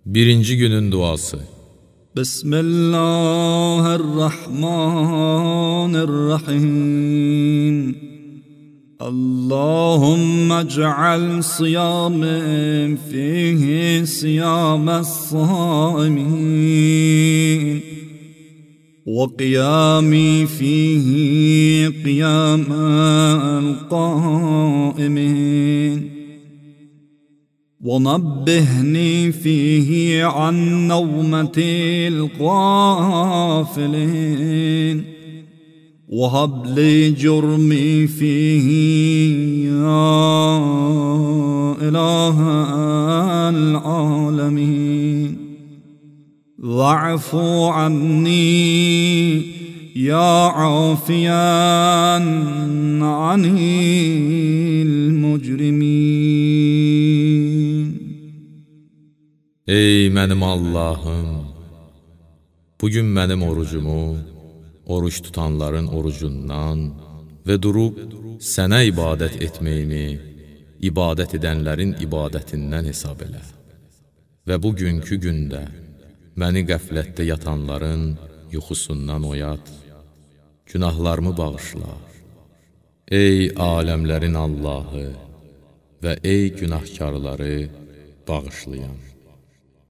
Birinci günün duası. Bismillahirrahmanirrahim. اللهم اجعل صيامي فيه صيام الصائمين وقيامي فيه قيام القائمين ونبهني فيه عن نومة الغافلين وهب لي جرمي فيه يا إله العالمين واعف عني يا عافيا عن المجرمين. Ey mənim Allahım, bugün mənim orucumu oruç tutanların orucundan və durub sənə ibadət etməyimi ibadət edənlərin ibadətindən hesab elə. Və bugünkü gündə məni qəflətdə yatanların yuxusundan oyat, günahlarımı bağışla. Ey aləmlərin Allahı və ey günahkarları bağışlayan.